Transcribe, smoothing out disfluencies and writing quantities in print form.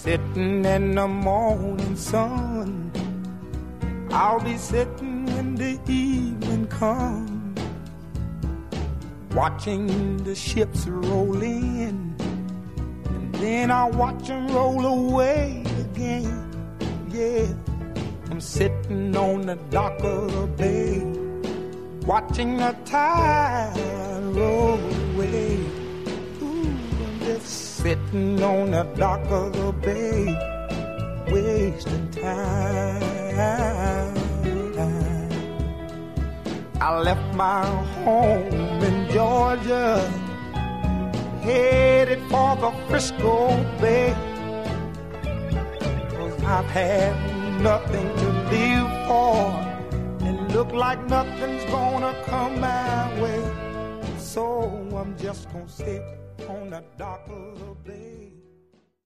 sitting in the morning sun. I'll be sitting when the evening comes, watching the ships roll in, and then I'll watch them roll away again. Yeah, I'm sitting on the dock of the bay, watching the tide roll away. Ooh, I'm just sitting on the dock of the bay, wasting time. I left my home in Georgia, headed for the Frisco Bay, 'cause I've had nothing to live for, and look like nothing's gonna come my way. So I'm just gonna sit on the dock of the bay.